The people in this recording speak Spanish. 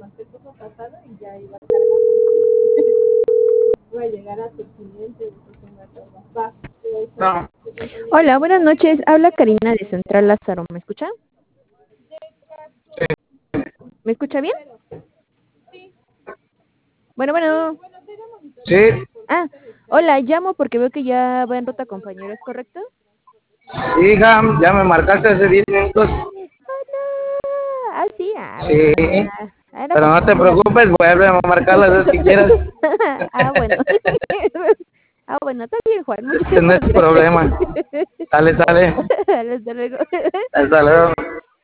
No, Hola, buenas noches. Habla Karina de Central Lázaro. ¿Me escucha? ¿Me escucha bien? Bueno. sí, Ah, hola, llamo porque veo que ya va en ruta compañero, ¿es correcto? sí, hija, ya me marcaste hace 10 minutos. Sí, Sí, era pero por no te saber. preocupes, vuelve a marcar las veces que quieras. Bueno. Bueno, está bien, Juan. Ese no Muchísimas es gracias. problema. Sale, sale. Hasta luego. Hasta luego.